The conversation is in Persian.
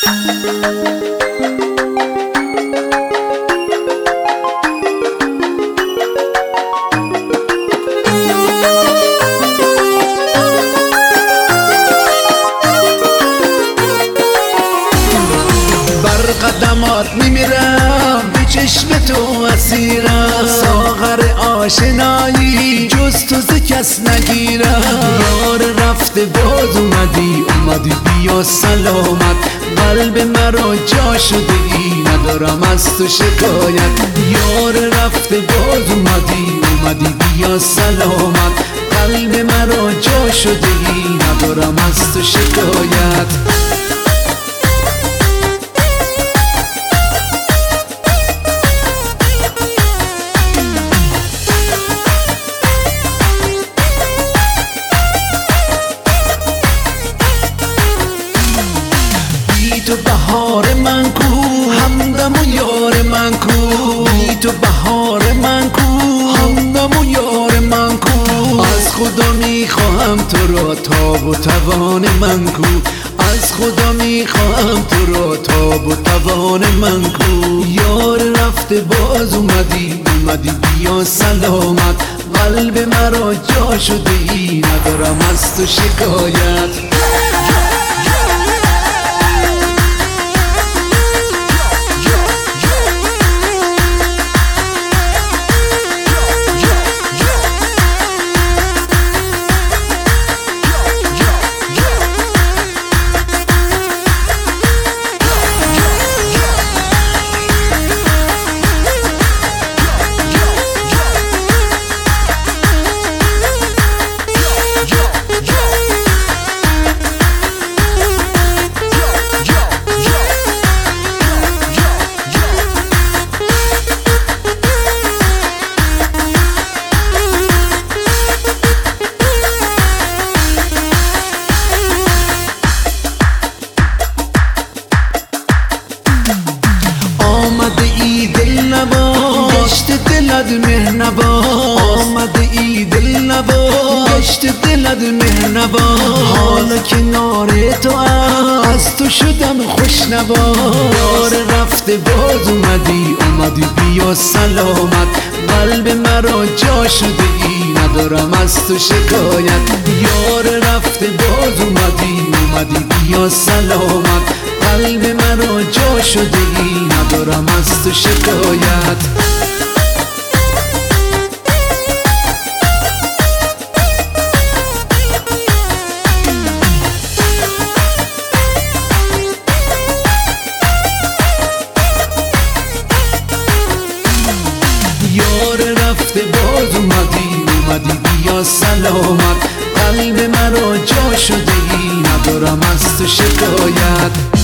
قدمات میمیرم به چشم تو اسیرم، ساغر آشنایی جز تو ز کس نگیرم. یار رفته باز اومدی بیا سلامت، قلب مرا جا شده ای ندارم از تو شکایت. یار رفته باز اومدی بیا سلامت، قلب مرا جا شده ای ندارم از تو شکایت. تو بهار من کو، همدم و یار من کو. بی تو بهار من کو، همدم و یار من کو. از خدا میخواهم تو را تاب و توان من کو، از خدا میخواهم تو را تاب و توان من کو. یار رفته باز اومدی بیا سلامت، قلب مرا جا شده ای ندارم از تو شکایت. آمده ای دل نوا، گشت دلت مهرنوا. حالا کنار تو از تو شدم خوشنوا. یار رفته باز اومدی بیا سلامت، قلب مرا جا شده ای ندارم از تو شکایت. یار رفته باز اومدی بیا سلامت، قلب مرا جا شده ای ندارم از تو شکایت. یار رفته باز اومدی بیا سلامت، قلب مرا جا شده ای ندارم از تو شکایت.